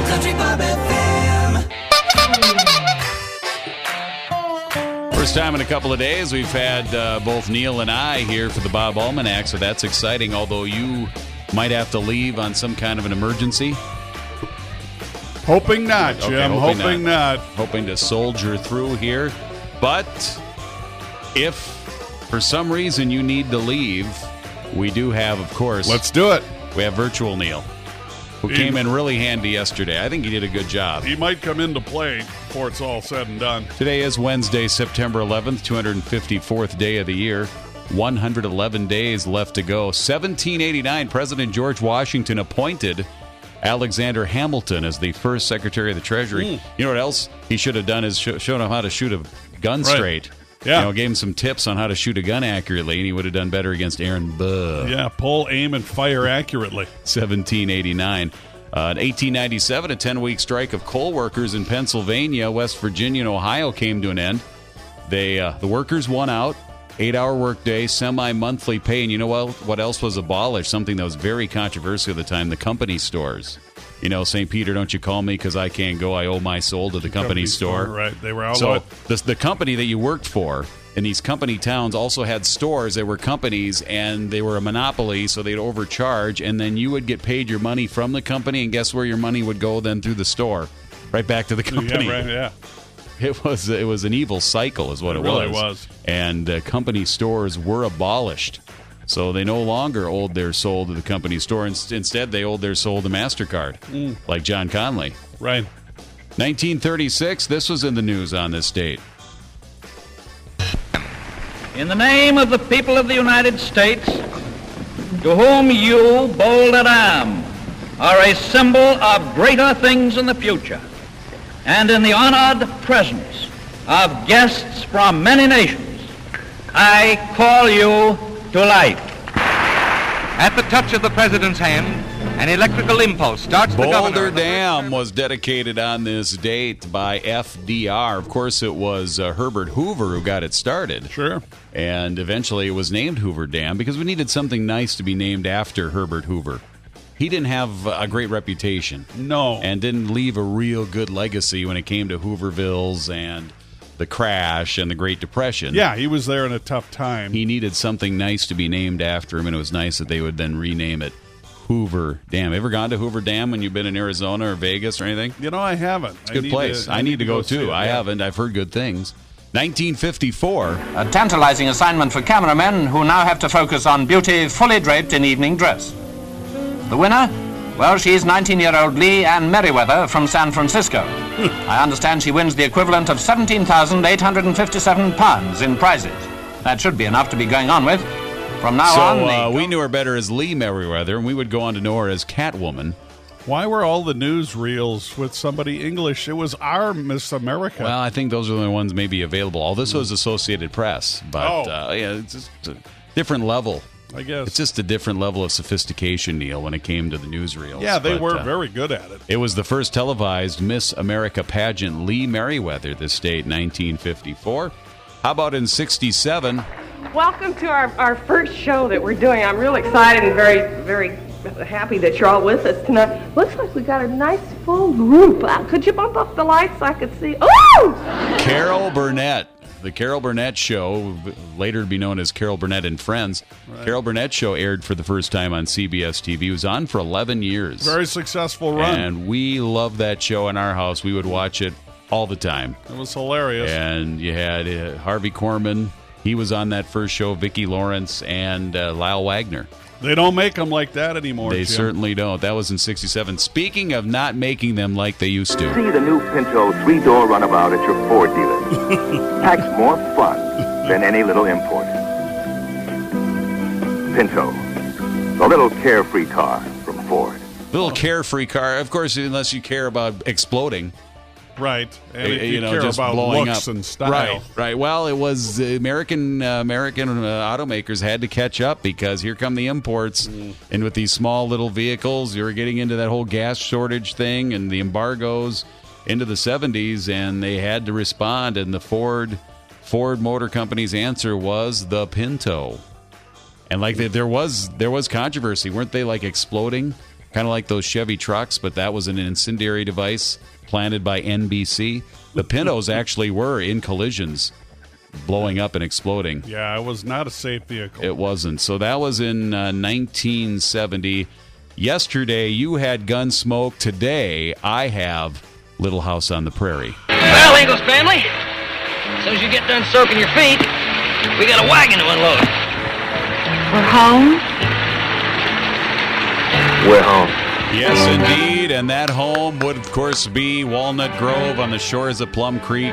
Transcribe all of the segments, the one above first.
Country Bob FM. First time in a couple of days, we've had both Neil and I here for the Bob Almanac, so that's exciting, although you might have to leave on some kind of an emergency. Hoping not, Jim. Okay, hoping not. Hoping to soldier through here. But if for some reason you need to leave, we do have, of course... Let's do it. We have Virtual Neil, who came in really handy yesterday. I think he did a good job. He might come into play before it's all said and done. Today is Wednesday, September 11th, 254th day of the year. 111 days left to go. 1789, President George Washington appointed Alexander Hamilton as the first Secretary of the Treasury. You know what else he should have done is shown him how to shoot a gun straight. Yeah. Gave him some tips on how to shoot a gun accurately, and he would have done better against Aaron Burr. Yeah, pull, aim, and fire accurately. 1789. In 1897, a 10-week strike of coal workers in Pennsylvania, West Virginia, and Ohio came to an end. The workers won out. 8-hour workday, semi-monthly pay, and you know what else was abolished? Something that was very controversial at the time, the company stores. You know, St. Peter, don't you call me because I can't go. I owe my soul to the company store. Right, they were outlawed. So the company that you worked for in these company towns also had stores. They were companies, and they were a monopoly, so they'd overcharge, and then you would get paid your money from the company, and guess where your money would go then through the store? Right back to the company. Yeah, right, yeah. It was an evil cycle is what it really was. And company stores were abolished. So they no longer owed their soul to the company store. Instead, they owed their soul to MasterCard, like John Conley. Right. 1936, this was in the news on this date. In the name of the people of the United States, to whom you, bold at arm, are a symbol of greater things in the future, and in the honored presence of guests from many nations, I call you to life. At the touch of the President's hand, an electrical impulse starts the governor. Boulder Dam was dedicated on this date by FDR. Of course, it was Herbert Hoover who got it started. Sure. And eventually it was named Hoover Dam because we needed something nice to be named after Herbert Hoover. He didn't have a great reputation. No. And didn't leave a real good legacy when it came to Hoovervilles and the crash and the Great Depression. Yeah, he was there in a tough time. He needed something nice to be named after him, and it was nice that they would then rename it Hoover Dam. Ever gone to Hoover Dam when you've been in Arizona or Vegas or anything? You know, I haven't. It's a good place. I need to go too. I haven't. I've heard good things. 1954. A tantalizing assignment for cameramen who now have to focus on beauty fully draped in evening dress. The winner? Well, she's 19-year-old Lee Ann Merriweather from San Francisco. I understand she wins the equivalent of £17,857 in prizes. That should be enough to be going on with. From now on... we knew her better as Lee Merriweather, and we would go on to know her as Catwoman. Why were all the newsreels with somebody English? It was our Miss America. Well, I think those are the only ones maybe available. All this was Associated Press, but yeah, it's just a different level. I guess. It's just a different level of sophistication, Neil, when it came to the newsreels. Yeah, they were very good at it. It was the first televised Miss America pageant, Lee Merriweather, this date, 1954. How about in 67? Welcome to our first show that we're doing. I'm real excited and very, very happy that you're all with us tonight. Looks like we got a nice full group. Could you bump up the lights so I could see? Oh! Carol Burnett. The Carol Burnett Show, later to be known as Carol Burnett and Friends. Right. Carol Burnett Show aired for the first time on CBS TV. It was on for 11 years. Very successful run. And we loved that show in our house. We would watch it all the time. It was hilarious. And you had Harvey Korman. He was on that first show, Vicki Lawrence, and Lyle Wagner. They don't make them like that anymore, They Jim. certainly don't. That was in 67. Speaking of not making them like they used to. See the new Pinto 3-door runabout at your Ford dealer. Packs more fun than any little import. Pinto, the little carefree car from Ford. Little carefree car, of course, unless you care about exploding. Right, and if you care just about blowing looks up. and style. Right. Well, it was American automakers had to catch up because here come the imports, and with these small little vehicles, you were getting into that whole gas shortage thing and the embargoes into the 70s, and they had to respond. And the Ford Motor Company's answer was the Pinto, and like there was controversy, weren't they? Like exploding. kind of like those Chevy trucks, but that was an incendiary device planted by NBC. The Pintos actually were in collisions, blowing up and exploding. Yeah, it was not a safe vehicle. It wasn't. So that was in 1970. Yesterday, you had Gunsmoke. Today, I have Little House on the Prairie. Well, Eagles family, as soon as you get done soaking your feet, we got a wagon to unload. We're home. We're home. Yes, indeed. And that home would, of course, be Walnut Grove on the shores of Plum Creek.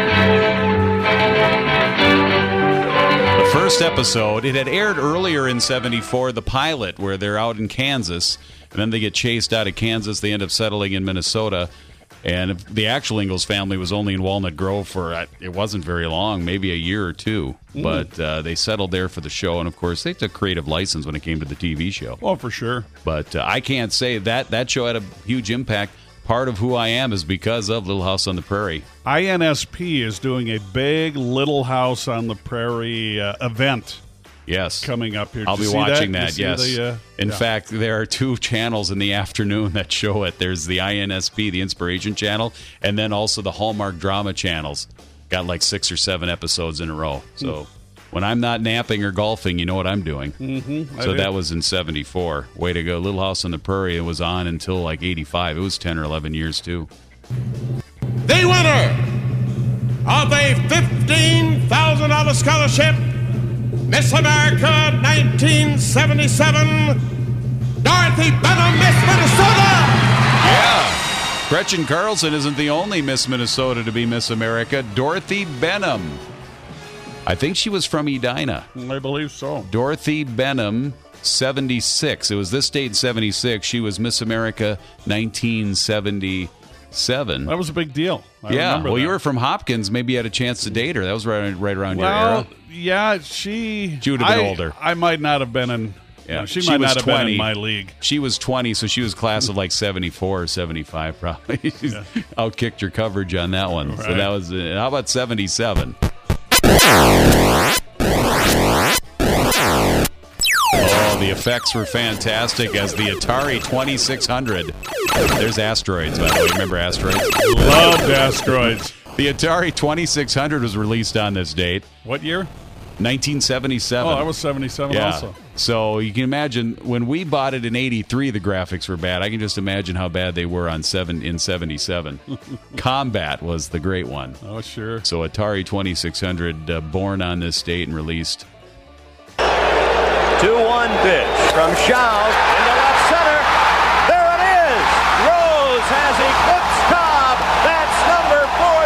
The first episode, it had aired earlier in 74, the pilot, where they're out in Kansas, and then they get chased out of Kansas. They end up settling in Minnesota. And the actual Ingalls family was only in Walnut Grove for, it wasn't very long, maybe a year or two. But they settled there for the show. And, of course, they took creative license when it came to the TV show. Oh, for sure. But I can't say that show had a huge impact. Part of who I am is because of Little House on the Prairie. INSP is doing a big Little House on the Prairie event. Yes. Coming up here. I'll be watching that, yes. In yeah. fact, there are 2 channels in the afternoon that show it. There's the INSP, the Inspiration Channel, and then also the Hallmark Drama channels. Got like 6 or 7 episodes in a row. So when I'm not napping or golfing, you know what I'm doing. Mm-hmm, so that was in 74. Way to go. Little House on the Prairie, it was on until like 85. It was 10 or 11 years, too. The winner of a $15,000 scholarship, Miss America 1977, Dorothy Benham, Miss Minnesota. Yeah. Gretchen Carlson isn't the only Miss Minnesota to be Miss America. Dorothy Benham. I think she was from Edina. I believe so. Dorothy Benham, 76. It was this date in 76. She was Miss America 1977. That was a big deal. I yeah. remember Well, that. you were from Hopkins. Maybe you had a chance to date her. That was right around your Well, era. yeah, she would have been older. I might not have been in. Yeah, she she might was not have 20. been in my league. She was 20, so she was class of like 74 or 75, probably. She's outkicked your coverage on that one. Right. So that was. How about 77? Oh, the effects were fantastic as the Atari 2600. There's Asteroids, by the way. Remember Asteroids? Loved Asteroids. The Atari 2600 was released on this date. What year? 1977. Oh, I was 77 also. So you can imagine when we bought it in 83, the graphics were bad. I can just imagine how bad they were in 77. Combat was the great one. Oh, sure. So Atari 2600 born on this date and released. 2-1 pitch from Shaw into left center. There it is. Rose has eclipsed Cobb. That's number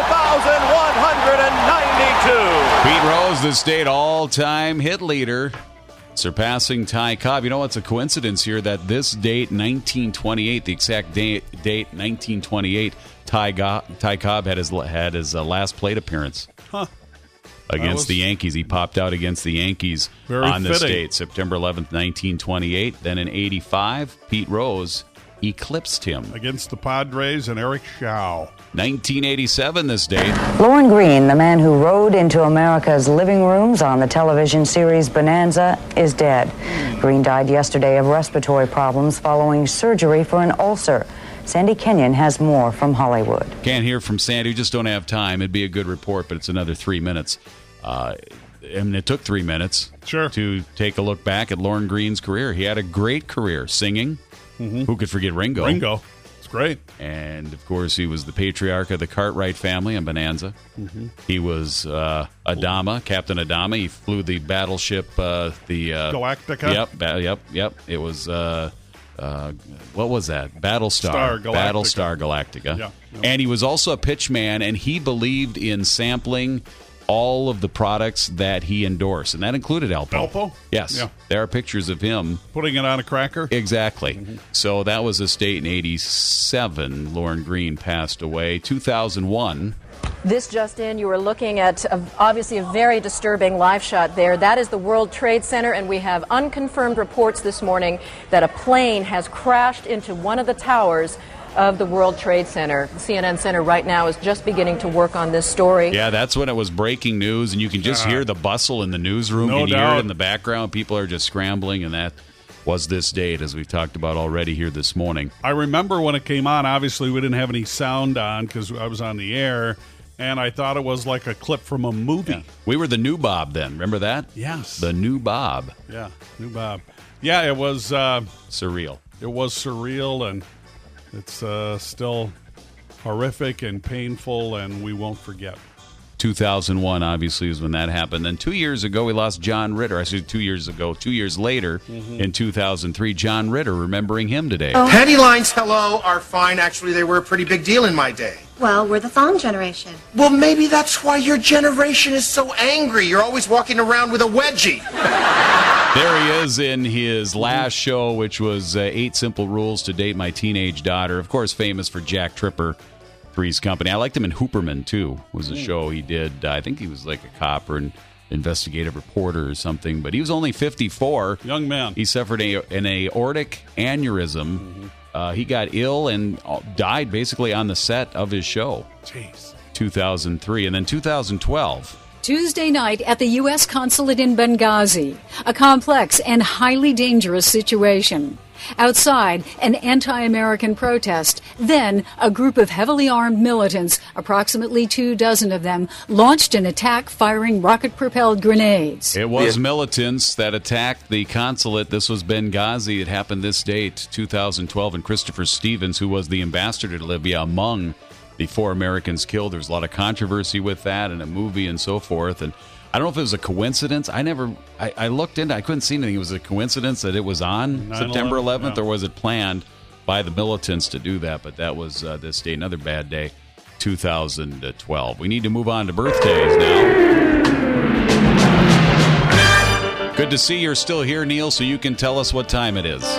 4,192. Pete Rose, the state all-time hit leader, surpassing Ty Cobb. You know what's a coincidence here that this date, 1928, the exact date 1928, Ty Cobb had his last plate appearance. Huh. Against the Yankees. He popped out against the Yankees on this date, September 11th, 1928. Then in 85, Pete Rose eclipsed him. Against the Padres and Eric Shaw. 1987 this date. Lorne Greene, the man who rode into America's living rooms on the television series Bonanza, is dead. Greene died yesterday of respiratory problems following surgery for an ulcer. Sandy Kenyon has more from Hollywood. Can't hear from Sandy. We just don't have time. It'd be a good report, but it's another 3 minutes. It took 3 minutes to take a look back at Lorne Greene's career. He had a great career singing. Mm-hmm. Who could forget Ringo? Ringo. It's great. And, of course, he was the patriarch of the Cartwright family on Bonanza. Mm-hmm. He was Adama, Captain Adama. He flew the battleship, Galactica? Yep. It was... what was that? Battlestar Galactica. Yeah. And he was also a pitchman, and he believed in sampling all of the products that he endorsed, and that included Alpo. Alpo? Yes. Yeah. There are pictures of him. Putting it on a cracker? Exactly. Mm-hmm. So that was his date in 87. Lorne Greene passed away. 2001. This just in, you were looking at obviously a very disturbing live shot there. That is the World Trade Center, and we have unconfirmed reports this morning that a plane has crashed into one of the towers of the World Trade Center. The CNN Center right now is just beginning to work on this story. Yeah, that's when it was breaking news, and you can just hear the bustle in the newsroom. You can hear it in the background. People are just scrambling, and was this date, as we've talked about already here this morning. I remember when it came on, obviously we didn't have any sound on because I was on the air, and I thought it was like a clip from a movie. Yeah. We were the new Bob then. Remember that? Yes. The new Bob. Yeah, new Bob. Yeah, it was... surreal. It was surreal, and it's still horrific and painful, and we won't forget. 2001, obviously, is when that happened. Then 2 years ago, we lost John Ritter. Actually, 2 years ago. 2 years later, in 2003, John Ritter, remembering him today. Penny lines, hello, are fine. Actually, they were a pretty big deal in my day. Well, we're the thong generation. Well, maybe that's why your generation is so angry. You're always walking around with a wedgie. There he is in his last show, which was 8 Simple Rules to Date My Teenage Daughter. Of course, famous for Jack Tripper, Three's Company. I liked him in Hooperman, too, was a show he did. I think he was like a cop or an investigative reporter or something, but he was only 54. Young man. He suffered an aortic aneurysm. He got ill and died basically on the set of his show. Jeez. 2003. And then 2012. Tuesday night at the U.S. Consulate in Benghazi, a complex and highly dangerous situation. Outside, an anti-American protest. Then, a group of heavily armed militants, approximately 24 of them, launched an attack firing rocket-propelled grenades. It was militants that attacked the consulate. This was Benghazi. It happened this date, 2012, and Christopher Stevens, who was the ambassador to Libya, among the 4 Americans killed. There was a lot of controversy with that and a movie and so forth. And I don't know if it was a coincidence. I looked into it. I couldn't see anything. It was a coincidence that it was on September 11th, or was it planned by the militants to do that? But that was this day. Another bad day, 2012. We need to move on to birthdays now. Good to see you're still here, Neil, so you can tell us what time it is.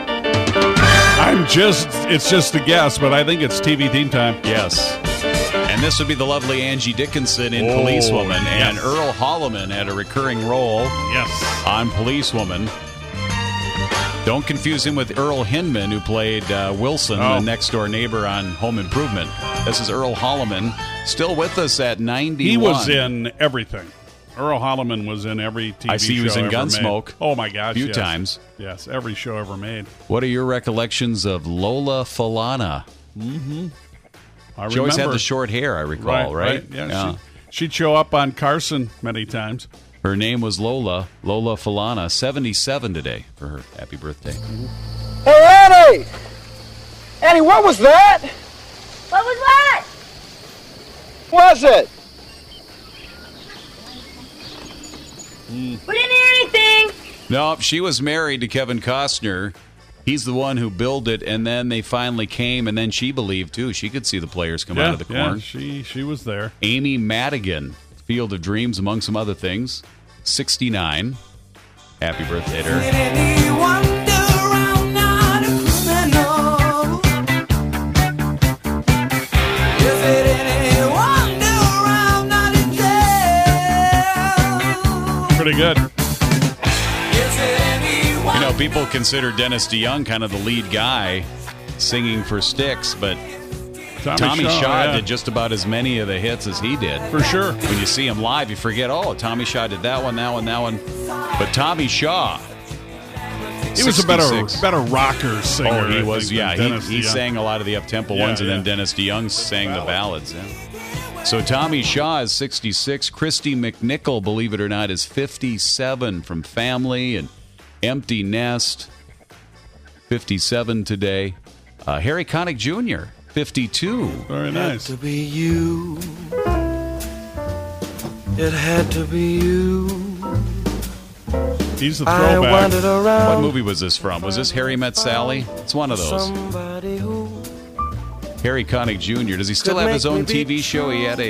It's just a guess, but I think it's TV theme time. Yes. And this would be the lovely Angie Dickinson in Policewoman. Yes. And Earl Holliman had a recurring role on Policewoman. Don't confuse him with Earl Hindman, who played Wilson, the next-door neighbor on Home Improvement. This is Earl Holliman, still with us at 91. He was in everything. Earl Holliman was in every TV show. I see he was in Gunsmoke. Made. Oh, my gosh, a few times. Yes, every show ever made. What are your recollections of Lola Falana? She always had the short hair, I recall, right? Yeah. She'd show up on Carson many times. Her name was Lola Falana, 77 today for her. Happy birthday. Hey, Annie! Annie, what was that? What was what? Was it? We didn't hear anything. No, she was married to Kevin Costner. He's the one who billed it, and then they finally came, and then she believed, too. She could see the players come out of the corn. Yeah, she was there. Amy Madigan, Field of Dreams, among some other things, 69. Happy birthday to her. Pretty good. You know, people consider Dennis DeYoung kind of the lead guy singing for Styx, but Tommy Shaw did just about as many of the hits as he did. For sure. When you see him live, you forget, Tommy Shaw did that one. But Tommy Shaw, he was a better rocker singer. Oh, he was, He sang a lot of the up-tempo ones, and then Dennis DeYoung sang the ballads. Yeah. So Tommy Shaw is 66. Christy McNichol, believe it or not, is 57 from Family and Empty Nest. 57 today. Harry Connick Jr., 52. Very nice. It had to be you. It had to be you. He's the throwback. What movie was this from? Was this Harry Met Sally? It's one of those. Harry Connick Jr. Does he still have his own TV show? He had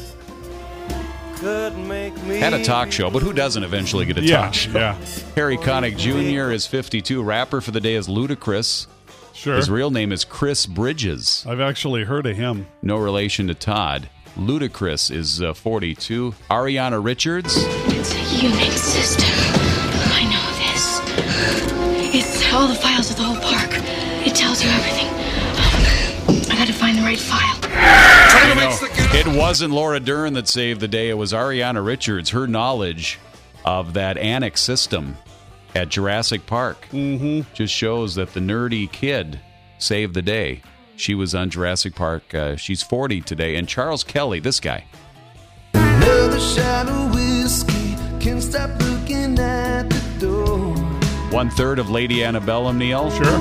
a talk show, but who doesn't eventually get a talk show? Yeah. Harry Connick Jr. is 52. Rapper for the day is Ludacris. Sure. His real name is Chris Bridges. I've actually heard of him. No relation to Todd. Ludacris is 42. Ariana Richards. It's a unique system. I know this. It's all the files of the whole park. It tells you everything. I gotta find the right file. It wasn't Laura Dern that saved the day. It was Ariana Richards. Her knowledge of that Annex system at Jurassic Park. Mm-hmm. Just shows that the nerdy kid saved the day. She was on Jurassic Park. She's 40 today. And Charles Kelly, this guy. Another shot of whiskey, can't stop looking at the door. 1/3 of Lady Antebellum, Neil. Sure.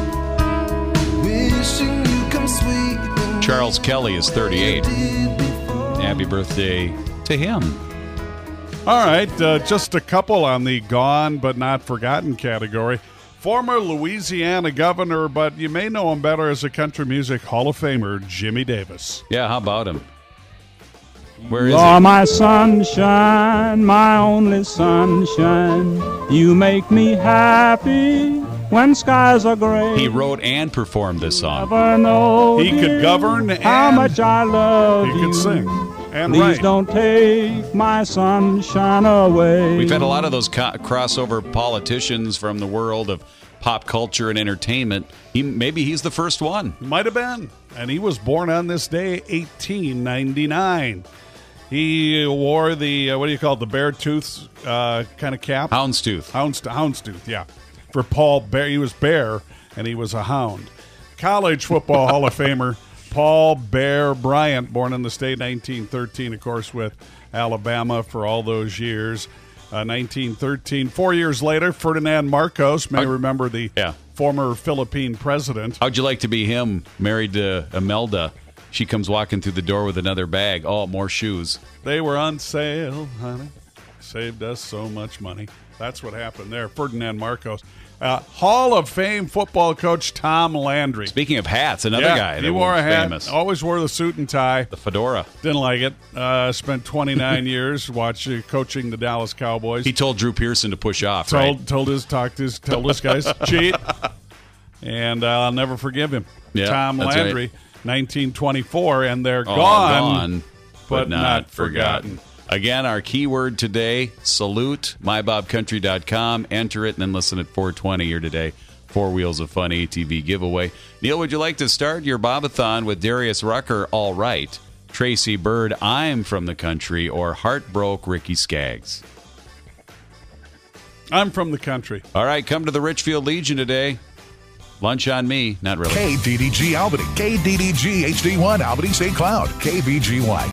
Wishing you come sweet. Charles Kelly is 38. Happy birthday to him. All right, just a couple on the gone but not forgotten category. Former Louisiana governor, but you may know him better as a country music Hall of Famer, Jimmy Davis. Yeah, how about him? Where is You're he? my sunshine, my only sunshine. You make me happy when skies are gray. He wrote and performed this song. Never know, He could govern how and much I love he you. could sing and Please write. don't take my sunshine away. We've had a lot of those crossover politicians from the world of pop culture and entertainment. Maybe he's the first one. Might have been. And he was born on this day, 1899. He wore the, what do you call it, the bear tooth kind of cap? Houndstooth. Houndstooth, yeah. For Paul Bear, he was Bear, and he was a hound. College Football Hall of Famer Paul Bear Bryant, born in the state 1913, of course, with Alabama for all those years. 1913. 4 years later, Ferdinand Marcos, may remember the former Philippine president. How'd you like to be him, married to Imelda? She comes walking through the door with another bag. Oh, more shoes. They were on sale, honey. Saved us so much money. That's what happened there. Ferdinand Marcos. Hall of Fame football coach Tom Landry. Speaking of hats, another guy. He wore a hat. Famous. Always wore the suit and tie. The fedora. Didn't like it. Spent 29 years coaching the Dallas Cowboys. He told Drew Pearson to push off. Told his guys cheat, and I'll never forgive him. Yeah, Tom that's Landry, right. 1924, and they're All gone, but not forgotten. Again, our keyword today, salute, mybobcountry.com. Enter it and then listen at 420 here today. 4 Wheels of Fun ATV giveaway. Neil, would you like to start your Bobathon with Darius Rucker, All Right, Tracy Bird, I'm from the Country, or Heartbroke Ricky Skaggs? I'm from the country. All right, come to the Richfield Legion today. Lunch on me. Not really. KDDG Albany, KDDG HD1 Albany St. Cloud, KBGY.